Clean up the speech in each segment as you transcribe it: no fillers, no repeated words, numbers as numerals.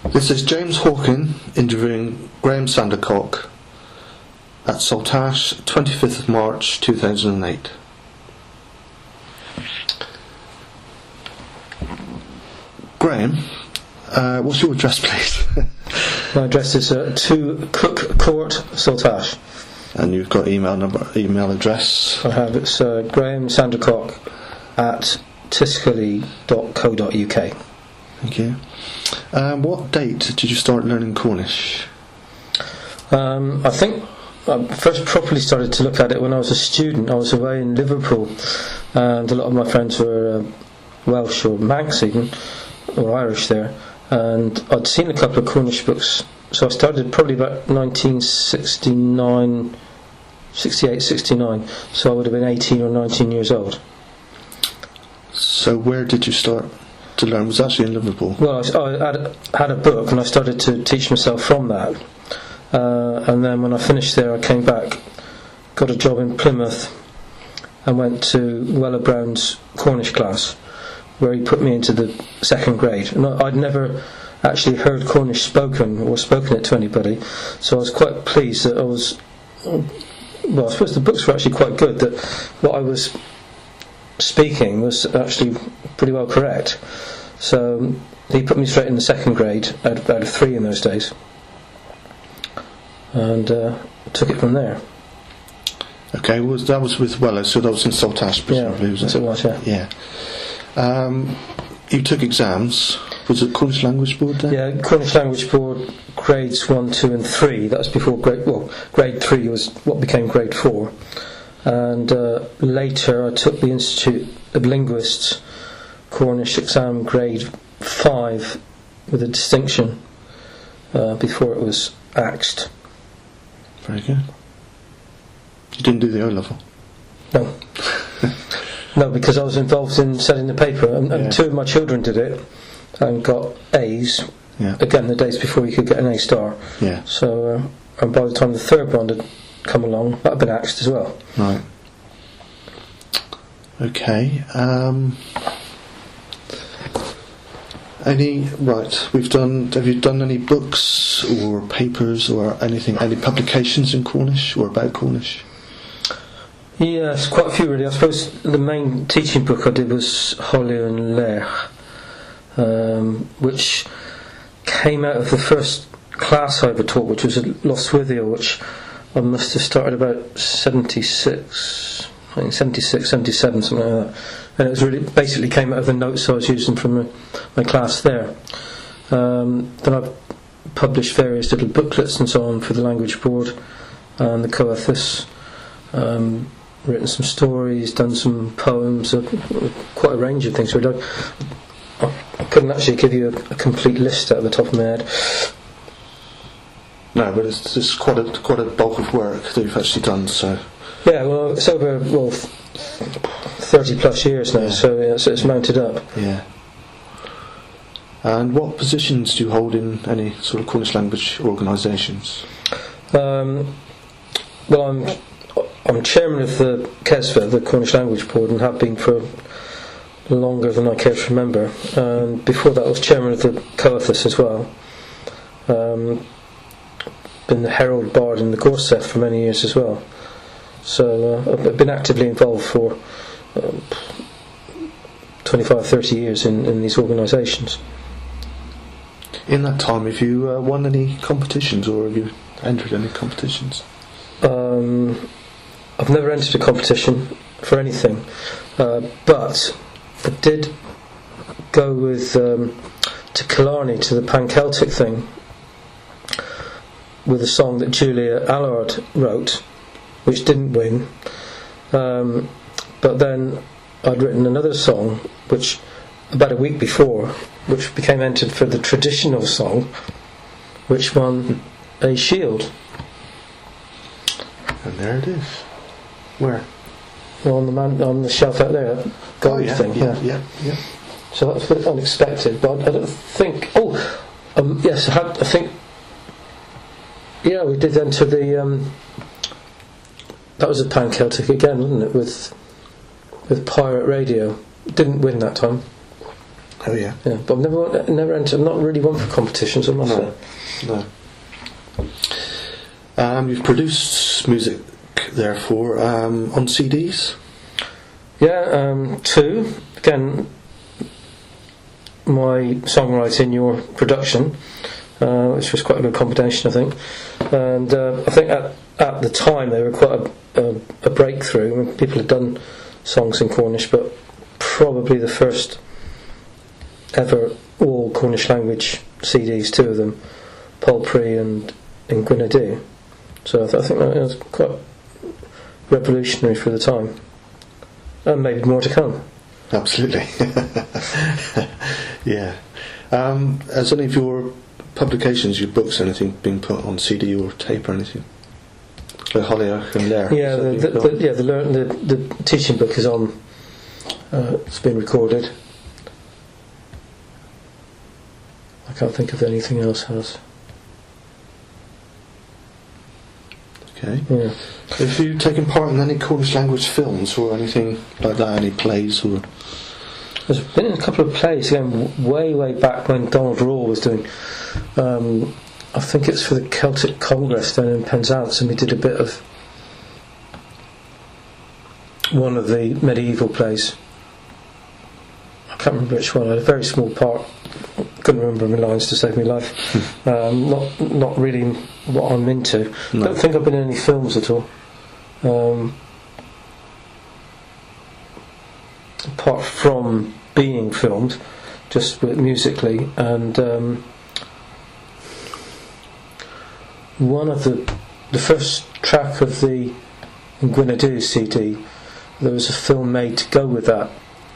This is James Hawken interviewing Graham Sandercock at Saltash, 25th of March 2008. Graham, what's your address, please? My address is 2 Cook Court, Saltash. And you've got email address? I have. It's Graham Sandercock at tiscali.co.uk. Thank you. What date did you start learning Cornish? I think I first properly started to look at it when I was a student. I was away in Liverpool, and a lot of my friends were Welsh or Manx even, or Irish there, and I'd seen a couple of Cornish books. So I started probably about 1969, 68, 69. So I would have been 18 or 19 years old. So where did you start to learn? Was it actually in Liverpool? Well, I had a book and I started to teach myself from that. And then when I finished there, I came back, got a job in Plymouth, and went to Weller Brown's Cornish class, where he put me into the 2nd grade. And I'd never actually heard Cornish spoken or spoken it to anybody, so I was quite pleased that I was. Well, I suppose the books were actually quite good, that what I was speaking was actually pretty well correct. So he put me straight in the 2nd grade out of 3 in those days, and took it from there. Okay, well, that was with Weller, so that was in Saltash, presumably, yeah, was it was, yeah. You took exams. Was it Cornish Language Board then? Yeah, Cornish Language Board, grades 1, 2 and 3. That was before grade 3 was what became grade 4. And later I took the Institute of Linguists Cornish exam grade 5 with a distinction before it was axed. Very good. You didn't do the O-level? No. No, because I was involved in selling the paper, and 2 of my children did it and got A's. Yeah. Again, the days before you could get an A star. Yeah. So, and by the time the 3rd one had come along, that had been axed as well. Right. Okay. Have you done any books or papers or anything, any publications in Cornish or about Cornish? Yes, quite a few really. I suppose the main teaching book I did was Holly and Lech, which came out of the first class I ever taught, which was at Lostwithiel, which I must have started about 76, 77, something like that. And it was really basically came out of the notes I was using from my class there. Then I've published various little booklets and so on for the Language Board and the Coethus. Written some stories, done some poems, quite a range of things. I couldn't actually give you a complete list out of the top of my head. No, but it's quite a bulk of work that you've actually done. So yeah, well, it's over 30 plus years now, so it's mounted up. Yeah. And what positions do you hold in any sort of Cornish language organisations? Well, I'm chairman of the CESFA, the Cornish Language Board, and have been for longer than I care to remember. And before that I was chairman of the Coethus as well. Been the Herald Bard in the Gorseth for many years as well. So I've been actively involved for 25, 30 years in these organisations. In that time, have you won any competitions or have you entered any competitions? I've never entered a competition for anything, but I did go with to Killarney to the Pan-Celtic thing with a song that Julia Allard wrote, which didn't win. But then I'd written another song, which about a week before, which became entered for the traditional song, which won a shield. And there it is. Where? Well, on the shelf out there, that gold thing. Yeah. So that was a bit unexpected, but I don't think. Yes, I think. Yeah, we did enter the. That was a Pan-Celtic again, wasn't it? With Pirate Radio, didn't win that time. Oh yeah. Yeah, but I've never entered. I'm not really one for competitions, I must say. No. You've produced music, therefore, on CDs? Yeah, 2. Again, my songwriting, your production, which was quite a good combination, I think. And I think at the time they were quite a breakthrough. I mean, people had done songs in Cornish, but probably the first ever all Cornish language CDs, 2 of them, Polpree and in Gwynedd. So I think that was quite revolutionary for the time, and maybe more to come. Absolutely. Yeah. Has any of your publications, your books, anything been put on CD or tape or anything? The Hollyhock and Lair. Yeah, the teaching book is on. It's been recorded. I can't think of anything else has. Okay. Yeah. Have you taken part in any Cornish language films or anything like that? Any plays or? There's been in a couple of plays again, way back when Donald Rawle was doing. I think it's for the Celtic Congress down in Penzance, and we did a bit of one of the medieval plays. I can't remember which one. I had a very small part. Couldn't remember my lines to save my life. Not really what I'm into. No. Don't think I've been in any films at all. Apart from being filmed, just with musically, and one of the first track of the Gwynedd CD, there was a film made to go with that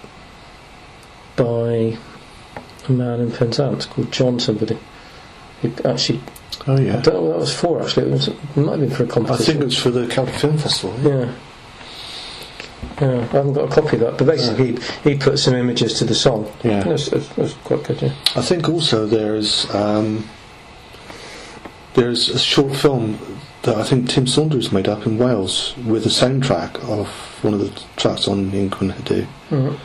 by a man in Penzance called John somebody. He actually, oh yeah, I don't know what that was for actually. It might have been for a competition. I think it was for the Celtic Film Festival. Yeah. Yeah, I haven't got a copy of that, but basically he put some images to the song. Yeah, it was quite good. Yeah. I think also there's a short film that I think Tim Saunders made up in Wales with a soundtrack of one of the tracks on Gwynedd. Mm-hmm.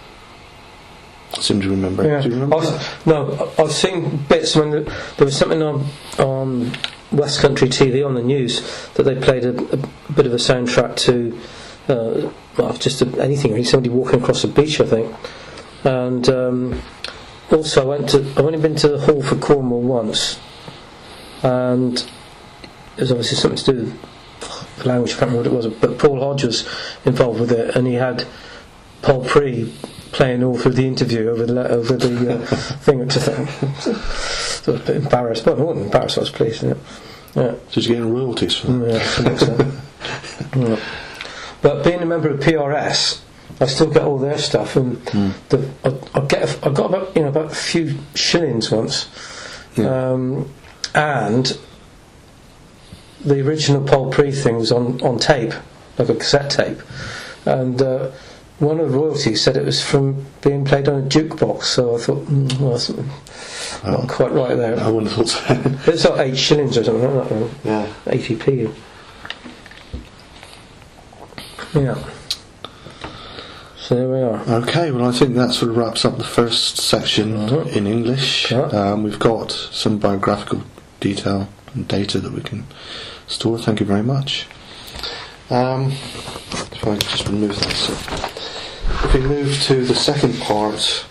I seem to remember. Yeah. Do you remember that? No, I've seen bits when there was something on West Country TV on the news that they played a bit of a soundtrack to. Just anything really, somebody walking across the beach, I think. And also I've only been to the Hall for Cornwall once, and it was obviously something to do with the language, I can't remember what it was, but Paul Hodge was involved with it, and he had Polpree playing all through the interview over the thing, which I was a bit embarrassed, but I wasn't embarrassed, I was pleased. Yeah. Did you get any royalties for that? Yeah, I think so. Yeah. But being a member of PRS, I still get all their stuff, and I got about a few shillings once, and the original Polpree thing was on tape, like a cassette tape, and one of the royalties said it was from being played on a jukebox. So I thought, that's not quite right there. I wouldn't have thought so. It's like 8 shillings or something like that. Yeah, 80p. Yeah. So there we are. Okay, well I think that sort of wraps up the first section in English. We've got some biographical detail and data that we can store. Thank you very much. If I just remove that. So if we move to the second part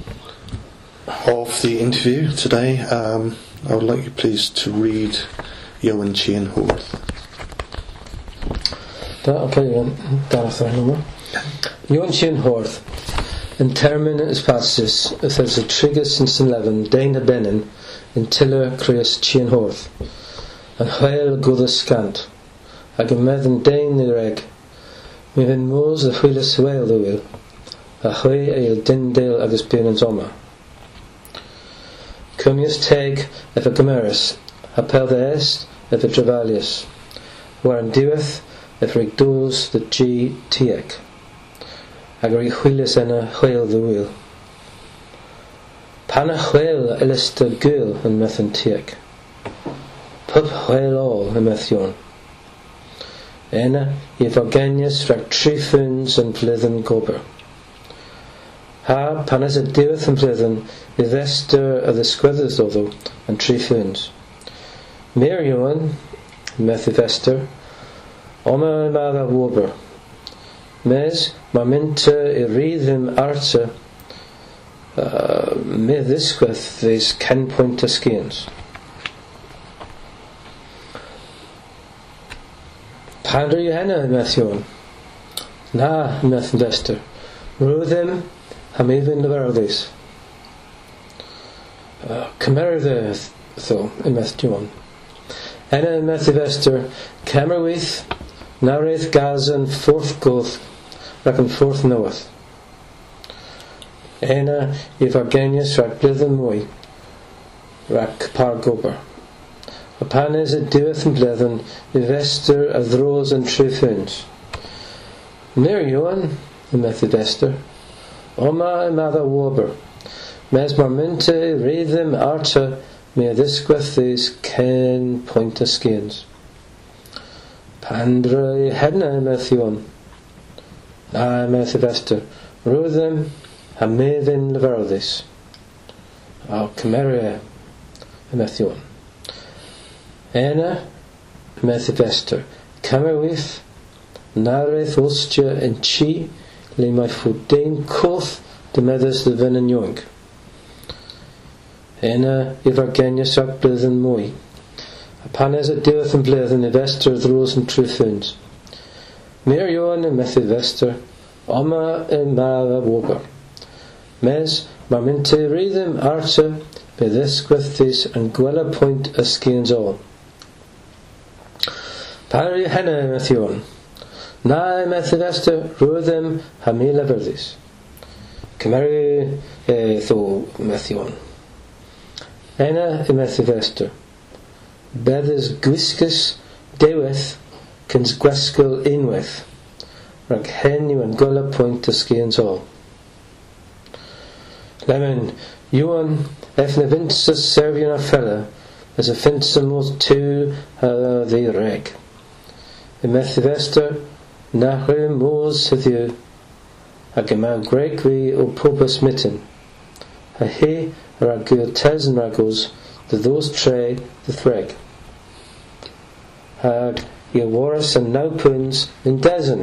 of the interview today, I would like you please to read Johan Cienhorth. Johan Cienhorth in terminus passus there's a trigus in St. Leven Dana Benin in Tiller Creus Cienhorth and Hwael Goddess Scant ag yn meddyn Dain the reg mi fynd mos the Hwilis Hwael the will a Hwe eil Dindale agus Bianans Oma Cumius Teg efa Gomeris Apel the Est efa Travalius Warren Diweth efa Rigdos the G. Tiek Agri Hwilis enna Hwael the will Pana Hwael Elista Gul yn Methan Tiek Pub Hwael all yn Methion Enna Evagenius rag Trifuns and Blithen Gober Ha pan is a diwedd yn blydden I ddester a ddysgwyddys ddoddw yn 3 ffyns. Meir Iwan, meth I fester, oma mad a wober. Mes, ma mynta I rhyddym arta me ddysgwydd ddys ken pwynt a sgians. Pan rwy hynna meth Iwan? Na, meth yn fester. Rwyddym ha mi fynd y fyrddys. Cymerdd tho y meth Iwan. Enna y meth I fester, Camerwyth, nawrydd gaz yn ffwrth goth rhaid yn ffwrth nywydd. Enna I fargenius rhaid blyddyn mwy rhaid par gober. A pan is y diwedd yn blyddyn I fester a ddros yn 3 ffyns. Meir Iwan, y meth I fester, oma y mad a wober. Mes mar mynta I rhyddym arta me a ddysgwydd ddys ken pwynt a sgians. Pan rwy hynna y meth Iwan? Na y meth I fester. Rwyddym a meddyn lyfyrddys. O cymeria y meth Iwan. Enna y meth I fester. Cymerwyth nawrydd wlstio yn chi le mae ffwdein coth dy meddys dy fyn yn ywing. Enna I fargenius rhaid blyddyn mwy. A pan is y diwedd yn blyddyn I fester ddros yn 3 ffyns. Meir Iwan y meth I fester, oma y mad a wober. Mes, mae mynta I rhyddym arta be ddysgwyddys yn gwella pwynt a sgians ôl. Pan rwy hynna y meth Iwan? Na y meth I fester, rwyddym ha mi lyfyrddys. Cymeri tho meth Iwan. Enna y meth I fester. Beddys gwisgus dewedd cyns gwesgyl unwaith. Rhaid hen yw yn gwella pwynt a sgians ôl. Lemon, Iwan, efna vintus servian a fella, as a finsum was 2 the reg. Y meth I fester, nachre moos heddiw, ag ymaw greg fi o pobus mitten. A he rhaid gyr tes yn ragos, dy thos tre dy threg. Ag I waras yn 9 pwyns yn desen.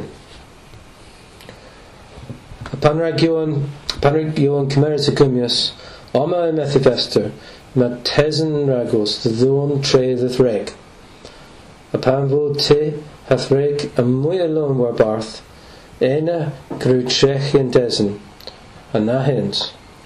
A pan rhaid Iwan cymeryd y gymias, oma y meth I fester, mae tes yn ragos, dy ddôn tre dy threg. A pan fod te, ha threg a mwy alon war barth, enna grw trech yn desen, a na hens.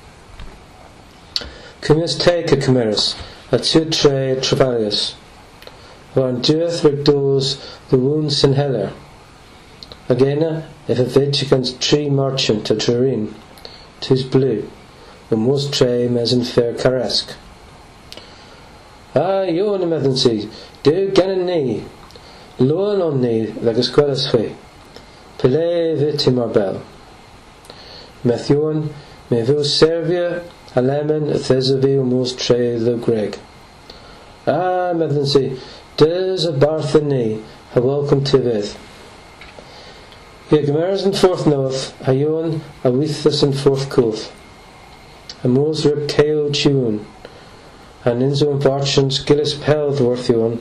Cymias teg y cymerys, a 2 tre trefalius. Waren diwedd rhaid dos the wounds yn heller. Ag enna, if a fyd against 3 merchant a Turin, 2's blue, y mos tre mes yn fair caresg. Ah, Iwan y meddyn si, dyw gen yn ni, loan on ni, ddeg ysgwelys chi. Pile fit I marbel. Meth Iwan, me fyw Serbia, a lemon, a thesa fi o mos tre the greg. Ah, meddyn si, dys a barth yn ni, a welcome to fydd. Ie gymeras yn ffwrth noth, a Iwan a wythus yn ffwrth cwth. A mos rib ceo tiwn, a ninso yn farchans gillis peldd wrth Iwan.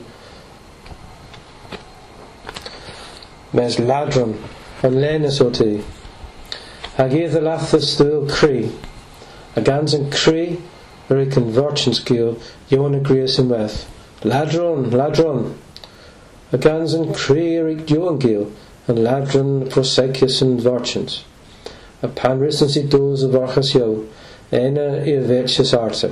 Mes ladron, an lenus o ti. Ag idd y lathus dwyl cri, a gans yn cri, yr eich yn farchans gil, Iwan y gris yn weth. Ladron, ladron. A gans yn cri yr eich Iwan gil, and ladron prosecius and varchans. A panris and si dos of varchas yo, ena I verchus arta.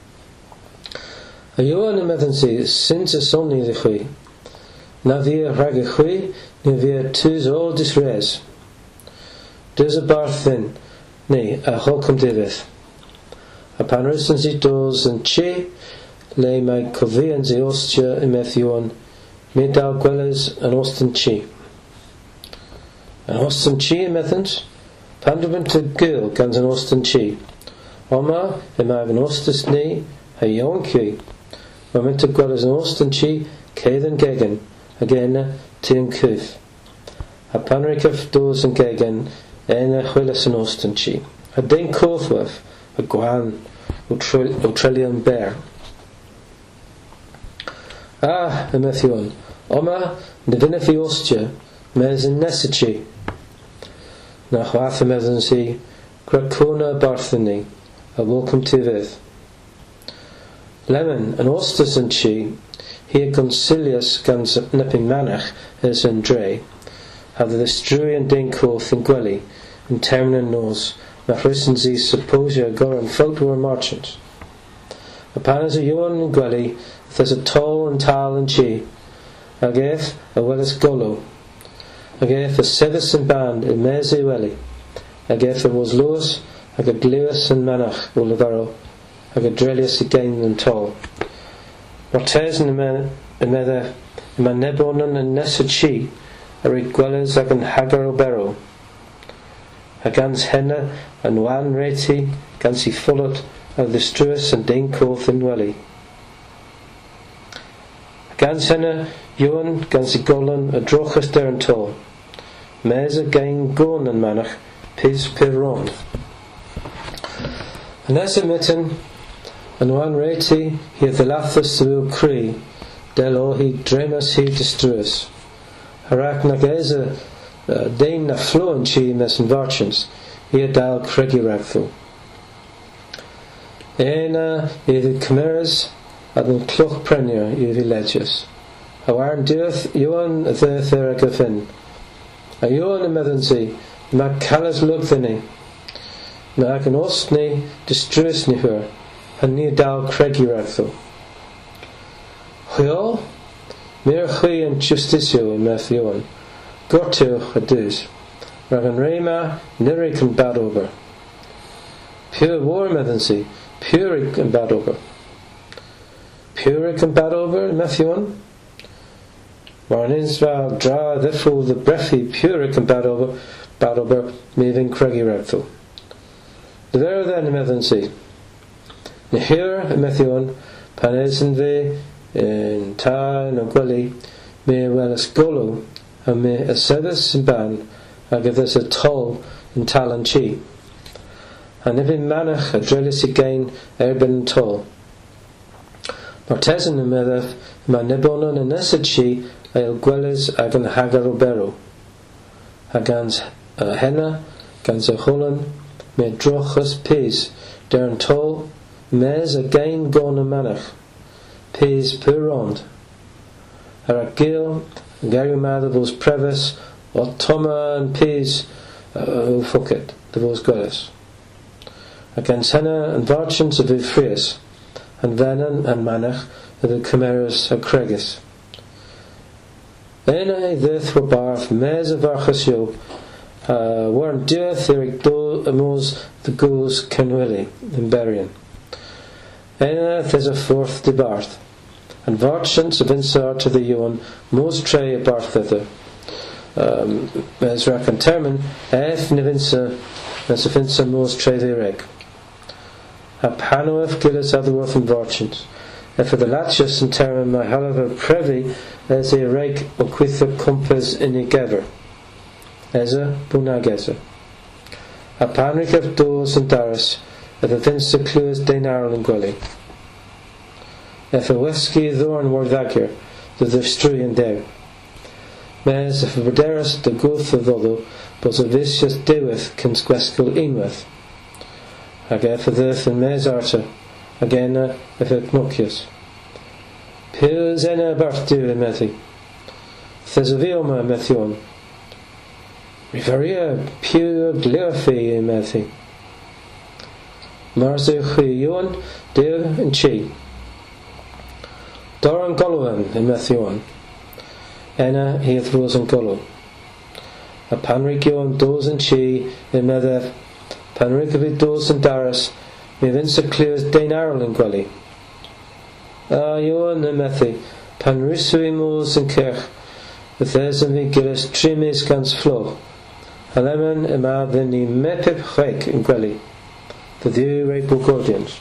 A yo an methan si, since a somni the chui. Na via rag a chui, ni via tus all disres. Dus a barthin, ni, a holcom divith. A panris and si dos and che, lay my covi and si ostia in methion, me dal gwellas and ostin chi. An ostin chi methans, pandabent to gil gans an ostin chi. Oma, ema an ostis ni, a yonki. Moment to gwell as an ostin chi, caithan gegan, again, tin kuf. A panrikaf dos and gegan, ena chwilas an ostin chi. a dain cóthwaf, a gwan, o trillion bear. Y methion, oma, na vinna fi ostia, mes in nesichi. Na chwath y meddyn si, Gracona Barthany, a welcome to Viv. Lemon, an ostas and chi, here concilius gans nipping manach is in dre, have the strui and dinkoth in gwelly, in termina nos, ma frissen sie supposia goran folklore marchant. Upon as a yuan in gwelly, there's a toll and tal and chi, ageth a wellis golo, ageth a sevis and band in meze welly, ageth a was Lewis, ag a glewis and manach ulivaro, ag a drelius again and toll. Martes in the nebonan and nessa chi, a rigwellas ag an hagar obero. A gans henna and wan reti, gans he fullet ag the struis and dinkoth in welly. A gans henna, yuan, gans he golan, a drochas der and toll. Mes a gain gon and manach, pis piron. And as a mitten, and wan reti, he the lathus the will cree, del he dremas he destruis. Harak na geza, dain na fluent chi mes and varchans, he dal cregi ragfu. Ena, he the chimeras, ad an cloch premier, he the legius. Hawarn dearth, yuan the theragafin. A yuan a medansi, ma calas lugthini. Ma ag an ostni, destruis ni her, and ni dal cregi ragfu. Huol, mir chui and justicio in meth yuan. Gortu a dus. Rag an reima, nirik and bad over. Pure war medansi, puric and bad over. Puric and bad over, Matthew? War an insval dra therefore the breathy puric and bad over, moving craggy ragful. The very then medansi. Nehir, Matthew, panesin ve, in ta, no gwelly, me well as golo, and me a sevis in ban, I give this a toll in tal and chi. And if in manach a drelis again, erben toll. Martesan in medef, ma nebonon and nesachi, el gwellis ag an hagar obero. Agans henna, gans a holan, me drochas pis, dern toll, mes again gone a manach, pis purond. Aragil, Garumada vos previs, or Toma and pis, fucket, the vos gwellis. Against henna and varchans of Ufrius, and venan and manach of the chimeras of Cregis. Ena thith were barf mes of Archasio, warn dearth eric do amos the goes Kenwilly in Berrien. Ena there's a fourth de Barth, and varchans of insar to the yuan most tray a Barth thither. Mes racan termin, ef nivinsa, as if insa most tray the reg. A panoef gillis otherworth and varchans. If for the latius and termin my however previ as a reg o quitha compass in a gever. Eza bunageza. A panric of doors and daris, if a vinsa clues denaral and gwelly. If a whisky thorn were dagger, the strui and dew. Mes if a berderis the goth of odo, but a vicious dewith can squeskel inwith. Again for this and mes arta, again if a knockius. Pils ena bartu in methi. Thesavioma methion. Riveria pure gleofi in methi. Marzu chuyon, dew and chi. Doran Golovan in Methion. Ena heath rose and Golo. A panrigion dos and chi in Medef. Panrigavi dos and Daras. Me vinsa clears Dane Ireland Gwelly. Yon and Methi. Panrisuimos and Kirch. With theirs and me gillis trimis gans flow. Aleman ema vini mepip chek in Gwelly. The dew rape Gordians.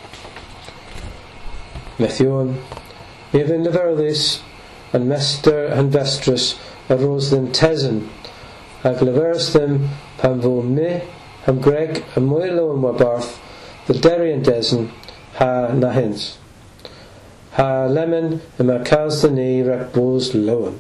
Methion. Even the Verlis and Mester and Vestris arose them Tezen, ag leveris them panvo me am Greg am Muelo and Wabarth the Derry and Desan ha Nahins ha Lemon and Macaz the Knee Rakbos Lowen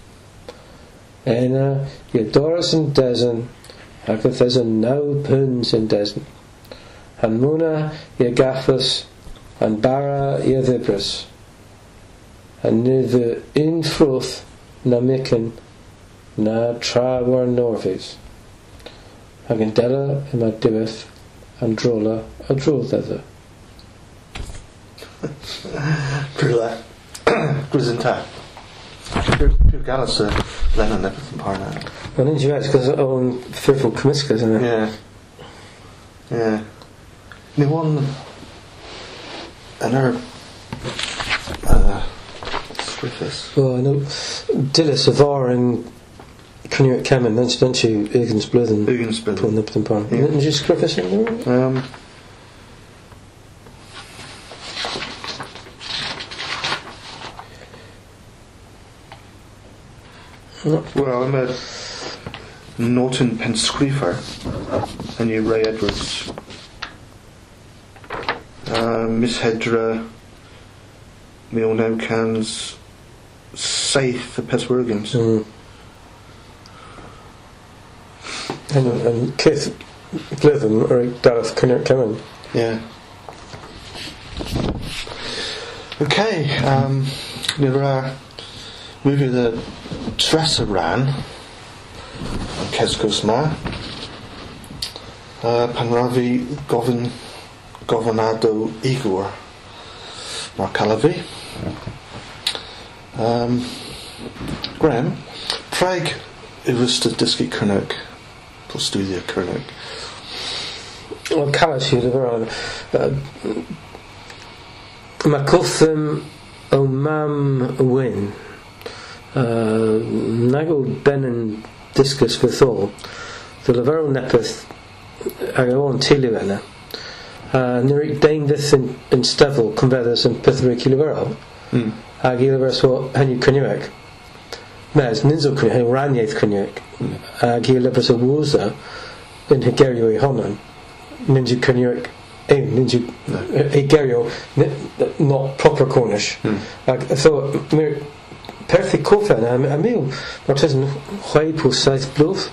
Ena Yodoris and Desan Hagath as a no puns in Desan and Muna Yagafus and Bara Yadibris and neither in Froth na Micken na Trawar Norvis Agandella and Madibith and Drola a Drola Drula Grisinta Pure Gallus Lennon everything Parna. Well, in US because own fearful Comiscas, isn't it? Yeah. They won another Swiftest. Well, I know Dillis Avar and Cynwyr Cemen, don't you? Ugens Blwyddyn. Ugens Blwyddyn. Pwn Nipton Parn. Didn't you Scriffus in there? Well, I'm a Norton Penscrifer and you Ray Edwards. Miss Hedra Milno Cans Saith the Peswergans. And Keith Glithen or Dareth Cynwyr Cemen. Yeah. Okay, there are movie the Tressa ran Kesgos Ma Panravi Governado Igor Markalavi Graham Prague Irusta Diski Kernook Studio Kernook. Well, Callis you live around Macuthum Omam Win Nagel Ben Discus Vithol the Lavero Nepeth Agaon Tiluena Nurik Daindith in Stevel Convedas and Pithric Lavero Agilivers or Henry Cynwyr Mes Ninzo Cynwyr Raniath Cynwyr Agilivers of Wuza in Hegerio Honan Ninja Cynwyr Ninja Hegerio not proper Cornish so Perthi Kofen a meal what is Huaypo South Bluff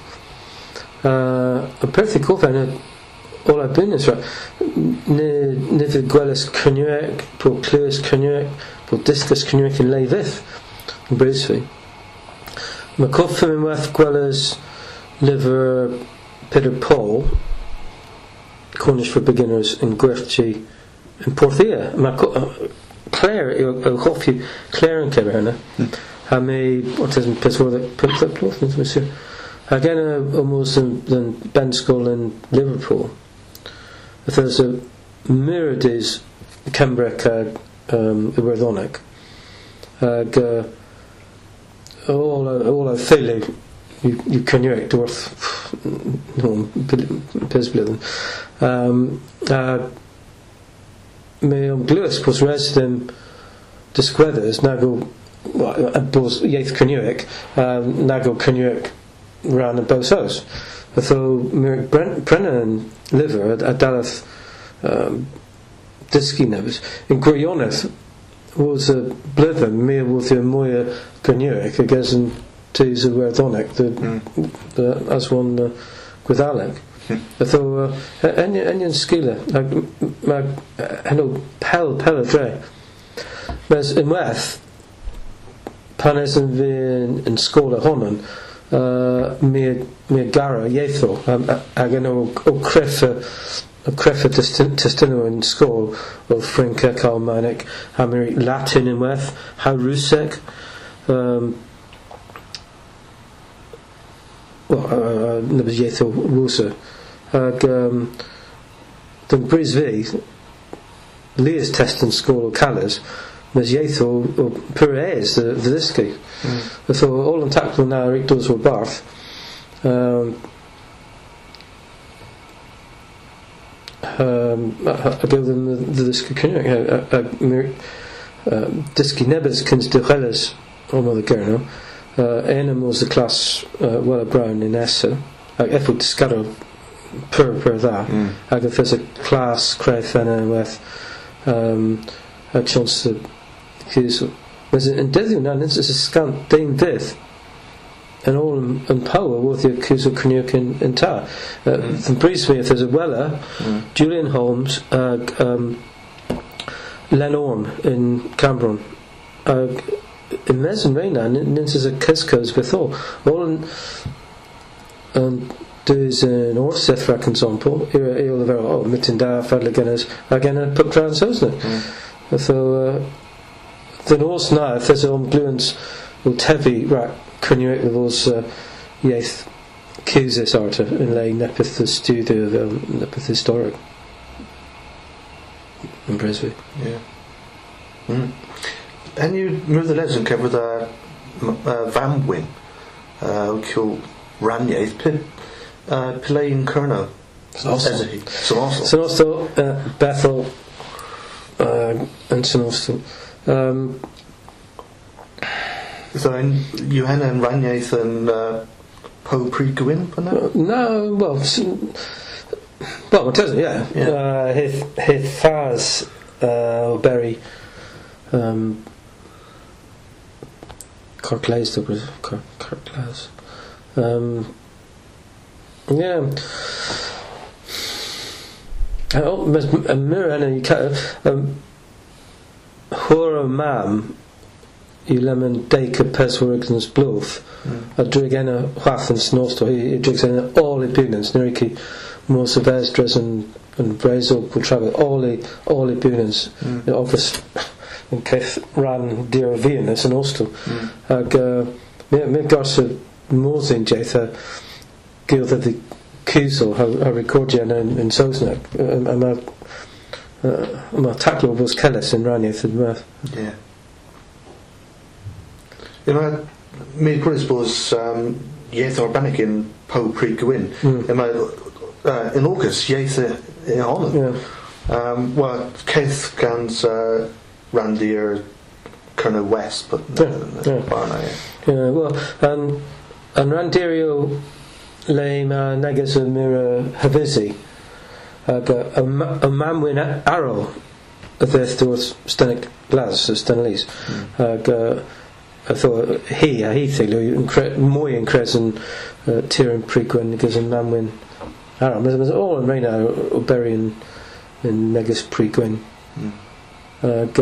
a Perthi Kofen all I've been is right Niv Gwellis Cynwyr Po Cluis Cynwyr Po Discus Cynwyr in Leivith in Brisbane Macofim in Weth Gwellis Liver Peter Paul Cornish for beginners in Gwerthchi in Porthia Claire Claire and Keverna ha me what is Peswar that picked up Northlands monsieur again almost than Ben School in Liverpool if there's a Mirides Cembrec Iwerddonic all I feel you Cynwyr dwarf no Pisblwyddyn me Glewis was resident disgwedders Nagel Bos Yaith Cynwyr Nagel Cynwyr ran a Bosos so Merrick Brennan liver at Daleth Diski Nebus in Gwirioneth was a blither me with the Moya Cynwyr against Tees of Werddonic the as one with Alec so Enion Skila Hello Pella Dre Mes in Weth Panes and Vin and Schola Honan me Gara Yetho again o Creffa Testino in School of Frinca Kalmanic Hamiri Latin in Weth How Rusek Nibs Yetho Wusa the Brisvi Leah's test in School of Callas Mes Yetho or Perez the Diski so all on tactful now Rick does were Barth I build them the Diski Diski Nebes Kins de Helles on the Gerno Enam was the class Wella Brown in Essa Effort Discaro per dda ag if there's a class cref yna with a chance to cws yn dyddiw na nid ys ysgant dein dydd yn all yn power with your cws o cynnig yn ta yn bris fi if there's a weller Julian Holmes ag Len Orme in Cambron ag in mes yn reina nid ys y cysgos beth all yn dus yn orseth rhaid yn example eol y fel mytyn da ffadle gynnes ag enna pub trans osna so dyn os na if there's glwens o tefi rhaid cynnig with os iaith cwsys art yn le nepeth y studio fel nepeth historic yn Brisbane and you move the legend covered Famwyn kill Raniaeth Pilain Kerno St Austell Bethel and St Austell so you had and Raniaeth and Po Pre Gwyn no well it doesn't his fars Berry Corclays Corclays mes mir enna hwr mam I lemon deika peswyrgnes blwf a drig enna chwath yn snosto I drigs enna all I bunans nyriki mor sefesdres yn brazil pwl trafod all I bunans office yn ceith ran dir o fianus yn ostel ag mi gors y morsyn jaith gildd of the cwsel a recordian yn Saesneg mae taclo bos celes yn raniaeth yn math mi gwrs bos iaith organic in Po Pre Gwyn in August iaith in Holland well ceith gans Randir Kerno West but well and Randirio le ma neges y mira Havisi ag a mamwyn arrow y ddeith dwrs Stenig Glas y Stenlis ag I thought he theulu mwy yn cres yn tir yn Prigwyn gys yn mamwyn arrow mas all yn reina o beri yn neges Prigwyn ag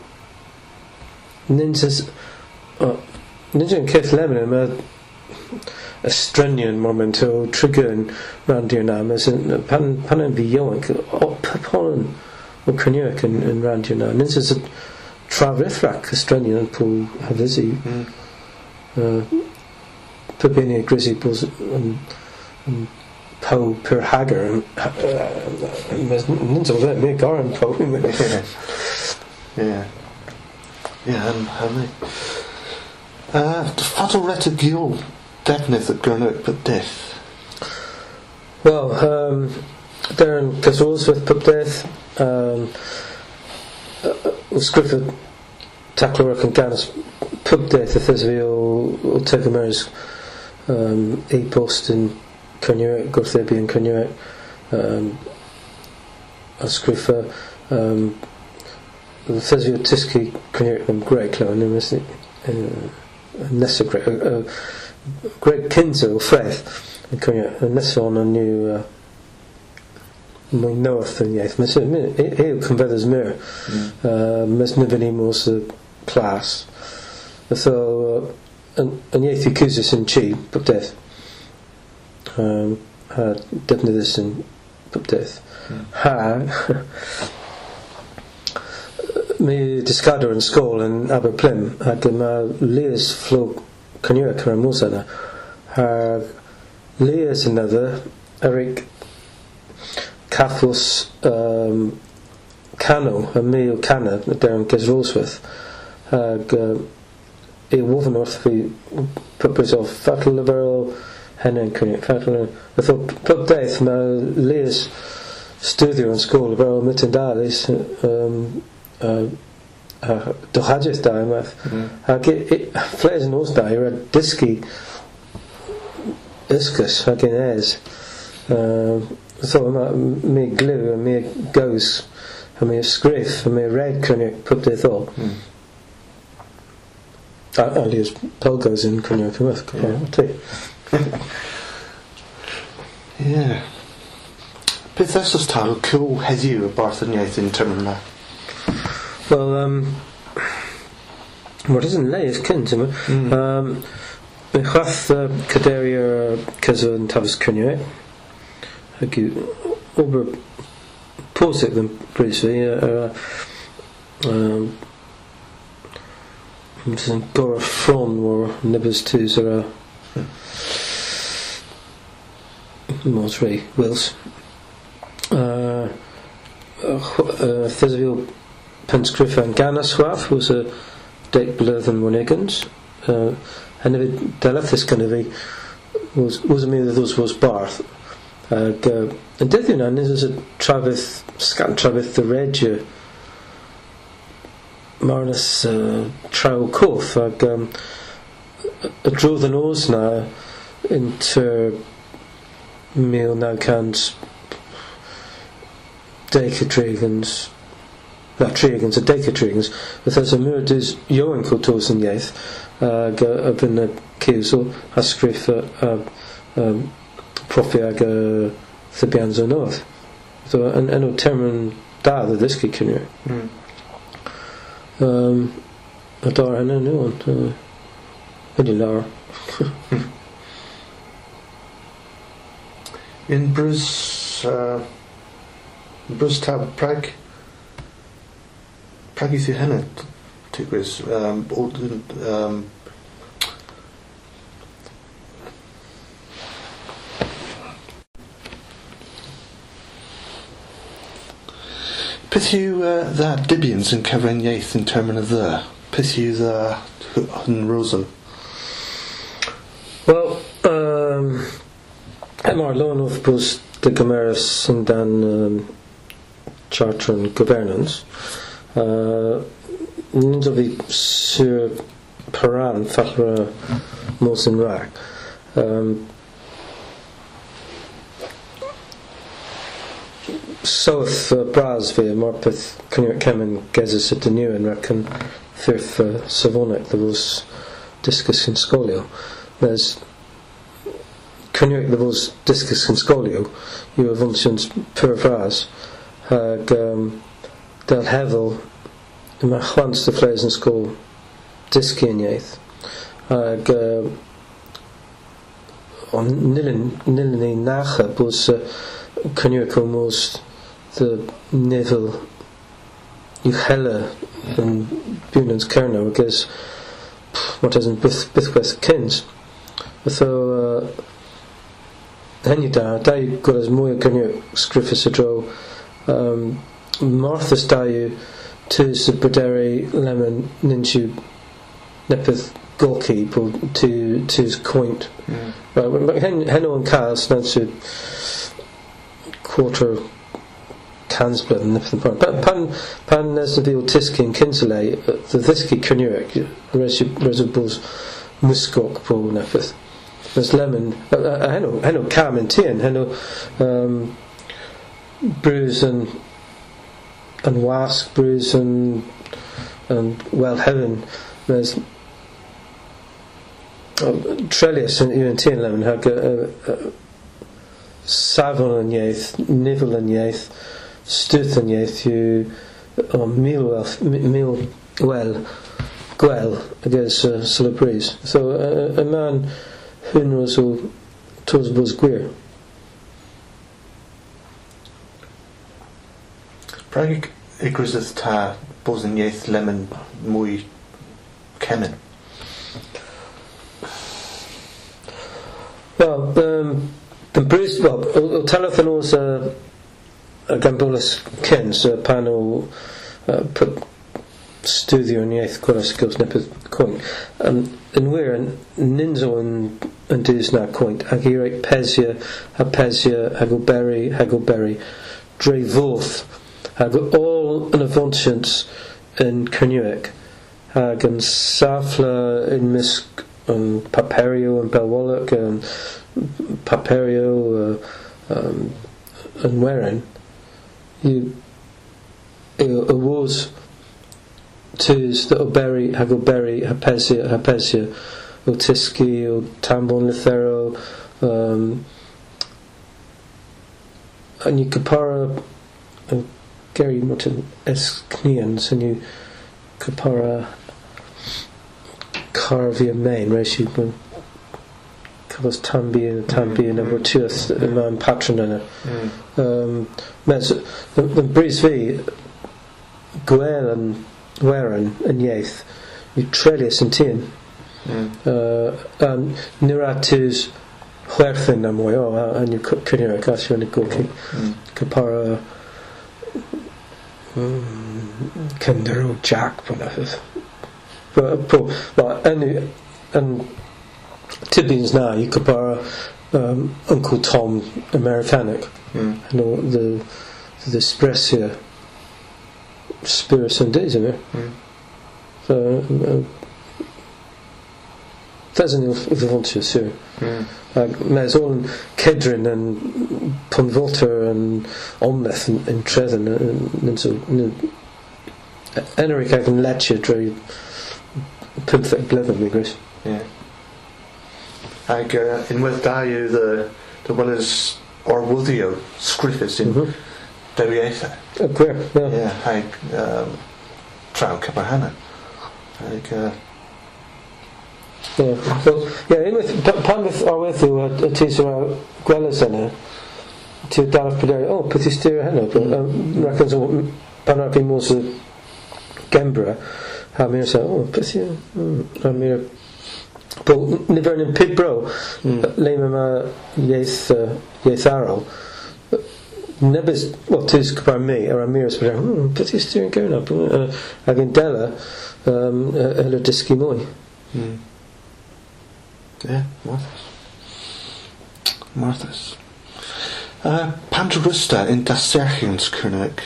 ninjas yn ceith lemon mae Australian moment o trigger yn randir na pan yn fi ioen papon o cynnig yn randir na ninjas y trafrithrac Australian yn pwl Havisi pybini grisi bwys yn Pow per hagar ninjas o fe mi gar yn Pow and Fadl Retta Giol defnydd y Gernot but death well there in Castlesworth pub death scrifford taclor and Ganis pub death if there's o Tegamer's e-post in Cynnig Gorthebi yn Cynnig a sgriffer there's o Tisci Cynnig yn Greg and Nessa Greg Kinzo o Freth yn Cynnig Nessa on a new mwy north yn iaith mas yw cynfeddys mir mas nifyn I mos y plas so yn iaith I cwsys yn chi pob death defnyddus yn pob death mi disgadwr yn sgol yn Aberplym ac mae Leas fflog Cynnig ar y mwys yna Leas yn yna Eric Cathos Cano a mi o Cana there in Gesrolsworth ag I wofn wrth fi purpose of Fatal Liberal Henry Cynnig Fatal I thought pob death mae Leas studio yn sgol fel mytyn dalis dochadjeth da ymath ag fles yn os da I read disgi ysgus ag in es So me glue and me goes and me scriff and me red cynnig put det all. Alias Pel goes in cynnig Yeah. Beth esos tal cool heddiw y barthoniaeth in term yna? Well, what isn't lay is kin to me. Me chwath caderia caso yn tafas cynnig ac yw ober posig them briefly yn gora ffron o'r nibbles twos ar Mos Ray Wills Thysfield Pensgriff and Ganaswaff was a date blurred than Monegans and if it deleth this kind of was a mean that those was Barth and death you know is a Travis scan Travis the Regia Marnus Trow Coth a draw the nose now into meal now cans Decatrigans Trigans a Decatrigans but there's a Murdis Johan Kultos and Yath up in the Kiesel Ascriff Profiag Thibianzo North so and no termin da the this can you a dar and a new one In Bruce Tab Prague is the henna tigris Pith yw dda Dibians yn cyfren iaith yn termyn y dda? Pith yw dda yn Rosal? Well, Emar Lonoff was the Gomeris and then Charter and Governance. Nindovi Sur Paran Fachra Mosin Rak. South Brasville, Morpeth, Cynnig Kemen, Gezis at the New and Reckon Firth Savonic, there was Discus in Scolio. There's Cynnig, there was Discus in Scolio, you have functions per Vras, Del Hevel, in my chwans the Flays in School, Disci in Yaith, on Nilini Nacha was Cynnig almost the Neville Uchella and Bunan's Kerno, I guess, what isn't Bithweth Kins. So, Henida, da got as more Cynnig Scriffus a draw, Martha's Dayu, Tus Brederi, Lemon, Ninchu, Nepeth, Gorky, Tus Coint. Right, Henno and Cars, Nancy. Quarter cans blood and nip the point. But pan as the veal tiskin kinsale the thisky Cynnig reservoirs muskok po nepeth. There's lemon henno cam and tea and henno brews and wask brews and well heaven there's Trellis and tea and lemon have Savon and Yaith, Nivel and Yaith, Stuth and Yaith, you meal well, Gwell against Solabreeze. So a man who knows who toes was queer. Prague igriseth ta bos yn Yaith lemon mwy kemen. Well, the Bruce Bob, telephone was a Gambolus Kens, panel put studio in the 8th chorus skills nepeth coin. And we're Ninzo and Dusna coin, Agirate Pesia, Haggleberry, Drevoth, Hag all an avontians in Cynnig, Hag and Safla in Misk, and Paperio and Belwallock and Paperio and wearing, it was tus the oberi hagoberi hapesia o tiski o tambon lithero and you kapara Gary Martin Esknians and you kapara carvia main ratio covers tambi and number two man patron and the breeze v gwel and wearan and yaith you trelius and tin niratus huerthin am way and you kunira kasio and goki kapara Kendero Jack but and Tibbins now you compare Uncle Tom Americanic and all the Sprecia Spirits and Days of it. So that's an advantage too. There's all Kedrin and Punvolter and Omleth and Trezin and so Enric ag an Lecce dre pymtheg blynedd mi Chris. Yeah. Ag unwaith da yw the welys orwyddio sgriffus in dewiaethau. Gwir, yeah. Yeah, ag traw Caparhanna. Ag yeah, well, yeah, unwaith pan beth arwaith yw a tis o'r gwelys yna ti dalach pryder peth i styr heno racons pan ar fi mos y Gembra ha mi'r sa peth i a mi'r Wel, nifer yn pibro le ma ieith arol nebys tis gyda'r mi ar y mi'r ysbryd beth i styr yn gyrna ag yn dela y dysgu mwy yeah, Marthas pan drwysta yn daserchians cyrnig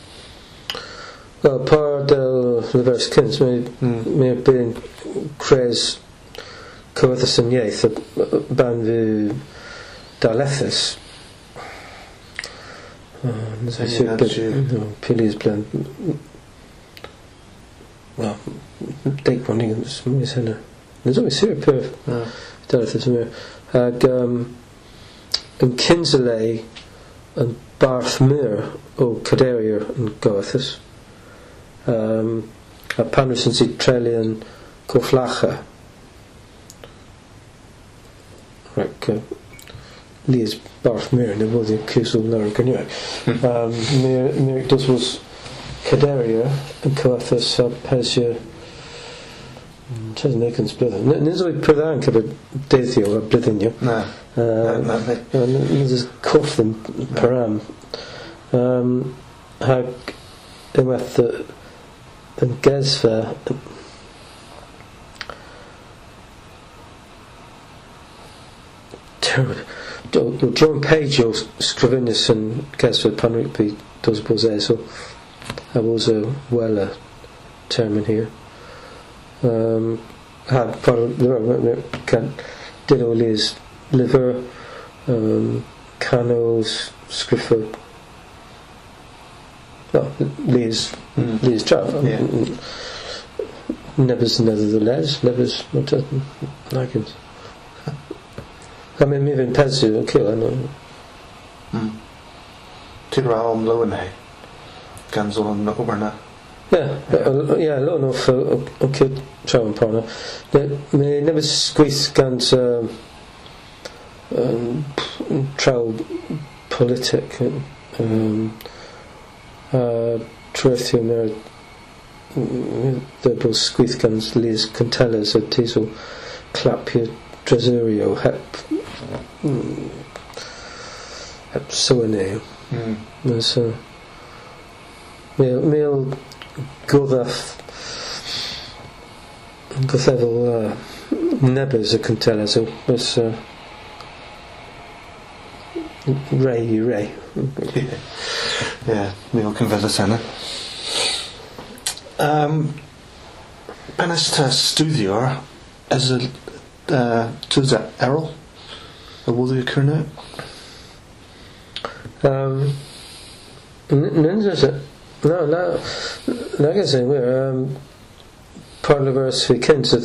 par del Lefers Kins mae byn cres cyfathus yn ieith ban fi dalethus Pilis blen well deg bron i mis hynna nes o'i syr pyrf dalethus yn ag yn Kinsley yn Barthmere o Caderier yn Goethus a pan rwys yn sydd treli yn Cwflacha rhaid Lies Barthmere neu fod i'n cysl nawr yn gynnyw Myr dos was Caderier yn Goethus a Persia Tys Nakens blwyddyn Nys o'i prydda'n cyfer deithio a blwyddynio na Nys corff yn param hag unwaith yn gesfa John Page o sgrifenus yn gesfa pan rydw dos bos so I was a well term in here had did all his liver canals scriffer Lee's job Nebys nevertheless Nebys not like it I mean mi fi'n pesu yn kill ti'n rhaid om lo yn hei gan zon yn oberna yeah lot of o kill traw yn parna mi nebys sgwys gan traw politic trwythio me'r dybl sgwith gan Liz Contellas a tisol clapio Tresorio hep sywynnu so mil gothefol nebys y Contellas so was Ray yeah mil cynfeddus hynna pan ysta studio as a to that Errol a wyddi cyrna Like I say, we're part of our weekend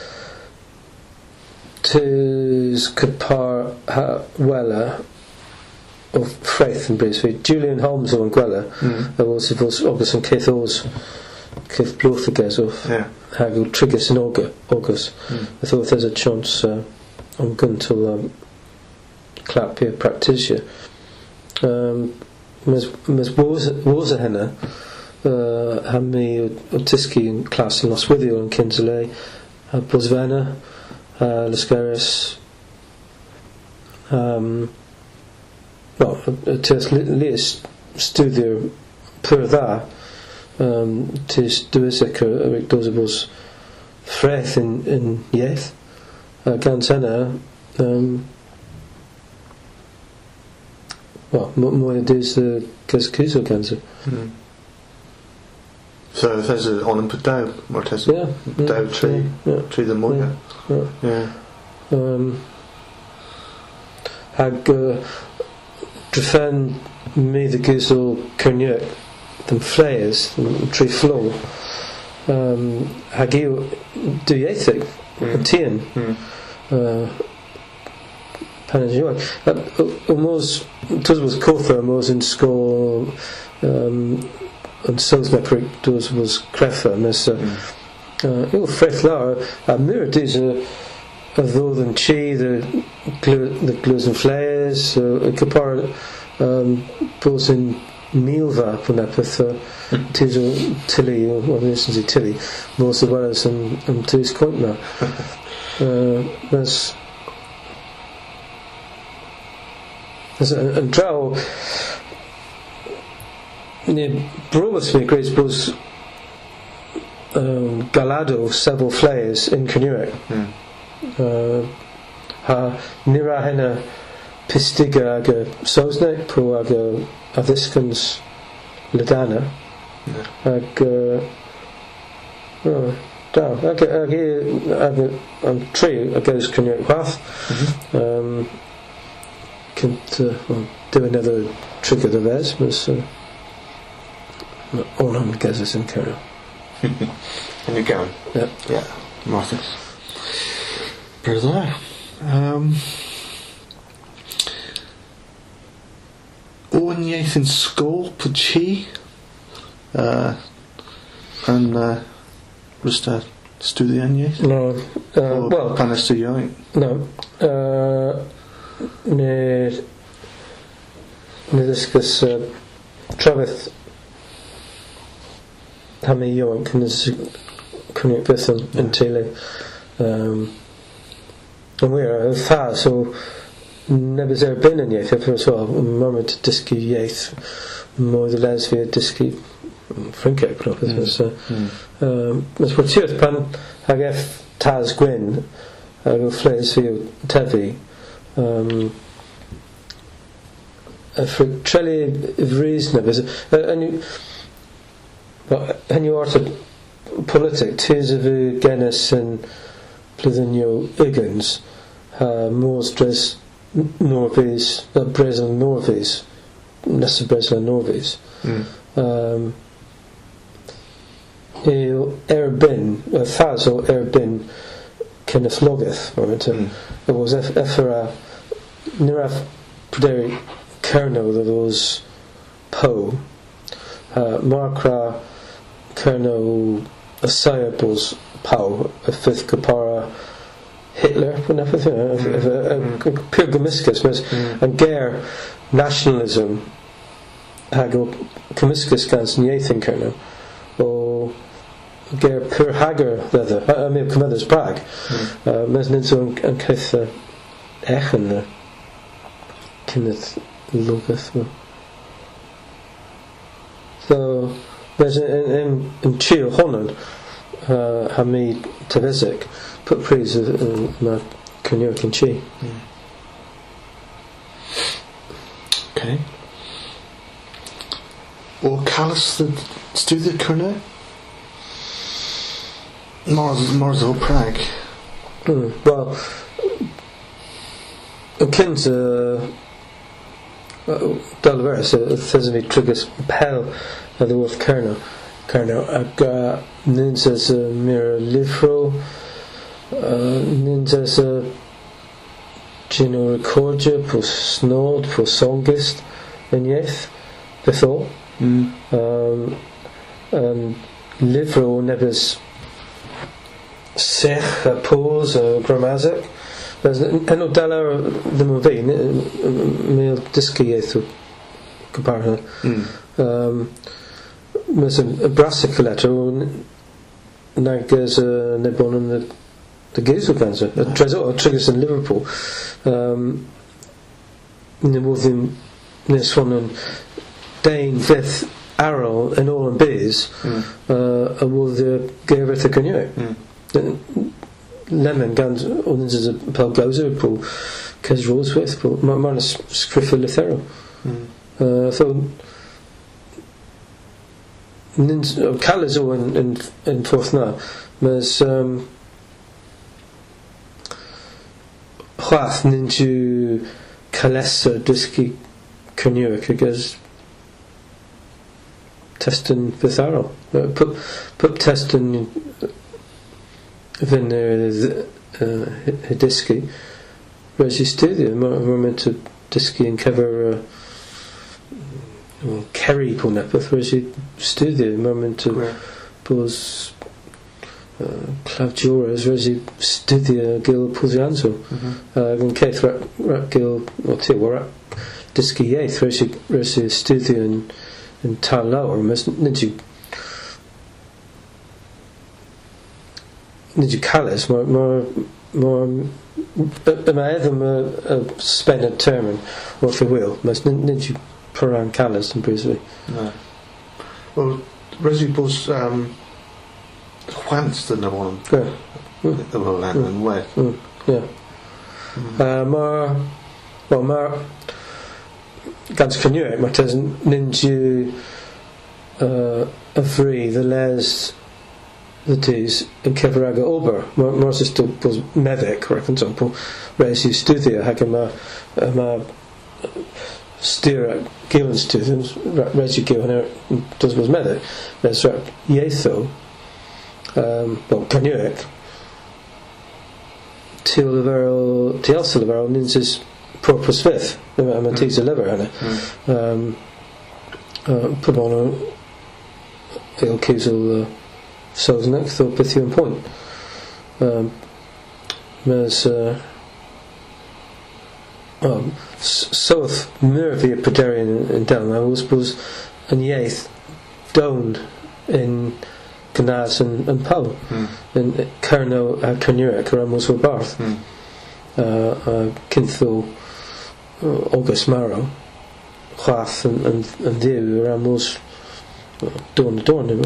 tis Capar Wella of Fraith and Brisbane. Julian Holmes of Gwella, was August and Keith Oz, Keith Blothagaz of Hagel Trigus and August. I thought there's a chance I'm going to clap here practice. Mas Wozahenna han mi otiski yn clas yn noswyddiol yn Kinsley a Bosvena Lascaris tis lias studio pur dda tis dwysig Eric Dosabos freth in iaith gans hynna mwy o dys cysgwys o gans So there's an on and put down, or there's down tree the mwy. Hag drefen mi the gysl Cyrniac them flayers tree flow hag yw dwyieithig tîn pan ys yw'n almost was Cotha almost in school and Salisbury was Creffa mas yw ffreth lar a mirror dys a ddod yn chi the glues and flayers capar bos in Milva pwn epith tis o Tilly or listen to Tilly most of Wales and tis Cointna mas and draw ne brobus me Grace Bros Galado several flayers in Cynuric ha nira henna pistiga aga Sosne pro aga addiscans Ledana ag am tree agos Cynuric Wath can't do another trick of the res was all on Gazas and Kerr. And you're going? Yeah. Martha. Brother. Owen Yates in school, Puchi. And just studian Yates? No. Well. Panis to young? No. Ne discuss Travis Hammy York and this Cynnig Byth yn teulu and we're far so never there been in iaith as well moment to disky iaith more the lesbian disky Frankic knop as what tiwth pan hag eff Taz Gwyn hag o fles fi o tefi for trelli vrisna and you are to politic tis of a genus and plyddenio igans mors dres norvis Bresel norvis nessa Bresel norvis erbin faz o erbin Kenneth Logeth it was effera niraf puderi Kerno that was Poe Markra Kerno Asayabos Poe a fifth Capara Hitler whenever pure Gomiscus and Gare nationalism Hago Comiscus gans Nathan Kerno or Gare pure Hager leather I mean Commader's Prague Mesnitzo and Kith Echen Kenneth Lucas so there's in Chio Honan Hamid Tavesic put praise of my Cynuric and Chi okay or Callus the Studio Cynuric Marzo Prague well akin to Dalveris thysmi trigus pel a the wolf Kerno ag ninjas mir livro ninjas geno recordia po snod po songist yn iaith bethol livro nebys sech a pose a grammasic enw dala ddim yn fi meil dysgu iaith o gyparna mas y brasic letter nag as nebon yn the gaze of cancer triggers in Liverpool nebodd nes hwn yn dain fydd arrow yn ôl yn bys a wodd y geirfaith y gynnwyr lemon gan o'n yn y pel gawser po Cys Rosewith po mae'n sgriffa lithero so calus o yn ffordd na mas chwath ninju calesa dysgu cynnwyr cygys testyn betharo pub testyn fy'n dysgu roes I studio mae'n mynd to dysgu yn cyfer Kerry po nepeth roes I studio mae'n mynd to bos Clawdiores roes I studio gil pwsianso gan ceith rat gil o ti war dysgu iaith roes I studio yn tal lawr mas nid you calus mae edrych y spened term wrth y wyl mas nid you peran calus yn bryswy well resi bos chwant dyn nhw yn yn wed mae'r gans cynnwyr mae tys nid you y fri the les the days yn cyfraga ober mae'r system bos meddic for example reis I studio hag yma styr given students reis I given does bos meddic reis ieitho well cynnwyr tielsel y ferol nins is purpose fydd yma tis y lyfr hynny put on il cysl so's next thought beth yw'n pwynt mas soth myr fi y pryderu yn del na was bos yn iaith down in gnas yn pal yn Cerno a Cernywec ar amos o'r barth cyntho August Marrow chwath yn ddiw ar amos dorn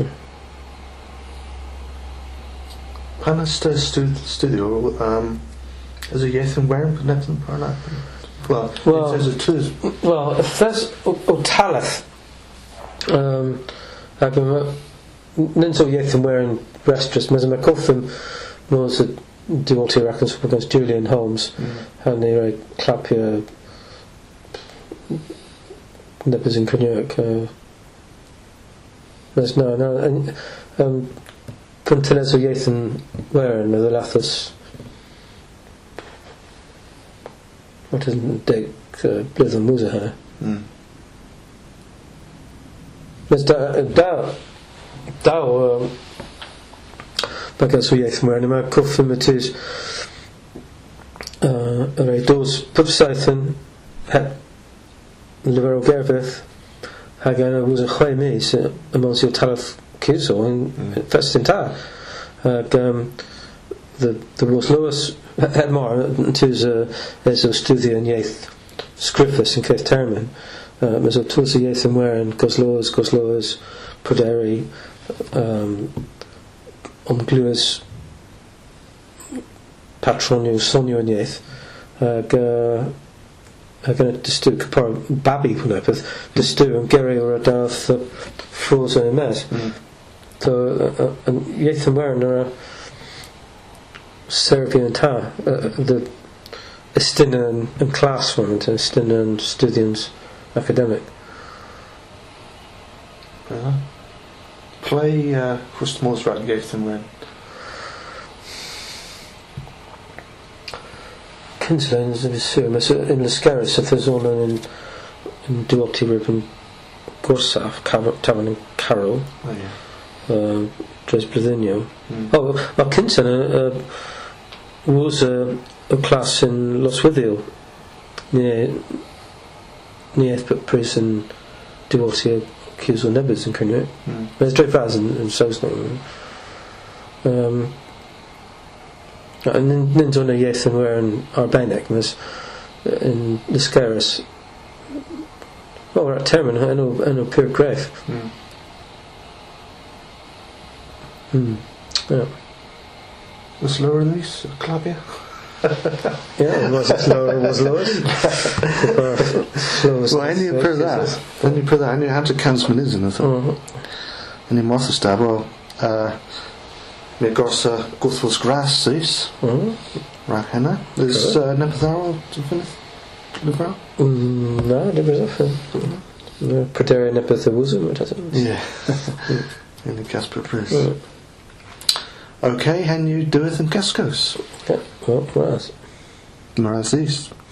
pan ystod studio as a iaith yn werin net yn parna well it says it is well ffes o talath ag nid o iaith yn werin restrus mas yma coffin nos y diwolti racons against Julian Holmes hynny roi clapio nebys yn Cernywec mas no Punteles o iaith yn werin y lathus what is deg blydd yn mwsa hynny mas da o bagas o iaith yn werin yma cwffyn y tys yr ei dos pwbsaeth yn lyfr o gerfydd hag yna mwsa 6 mis y mons i'w talath Cuso in Festin Ta the Rose Lewis had more tis as a studio in iaith scriffus yn ceith termyn mas o tws y iaith yn werin gosloes pryderu omglwys patronio sonio yn iaith ag yn dystyw cypar babi hwnna peth dystyw yn geri o'r adath ffros yn y mes so yn iaith yn werin ar a Serbian and Ta the ystyn yn class one ystyn yn studians academic. Play Rustmor's Rat Gaithan Wren. Kinslone's of his serum. In Lascaris, if there's one in Dualty Rib Gorsaf, Tavan and Carroll. Oh, yeah. Dres Blythynio. Well, Kinson was a class in Loswithiel near Athbert Pris and Dualty Cus or Nebbers in Cynwyr. There's Dre Vaz and Sosnong. And then Nindona Yathan were in Arbenek, and there's in Lascaris. Well, we're at Termin, I know Pure Grave. Yeah. Was Laura Lewis Clavia? Yeah, was Lois. Well, any put that. Any had to cancel is in I thought. Any Martha Stab, well, me gorsa Guthwell's grass this. Rahena. Is Nepatharo to finish? No, never often. Prateria Nepathawoozum, what is it? Yeah. In the Casper Press. Okay, and you doeth and Cascos. Yeah, well, Maraz. Maraz East.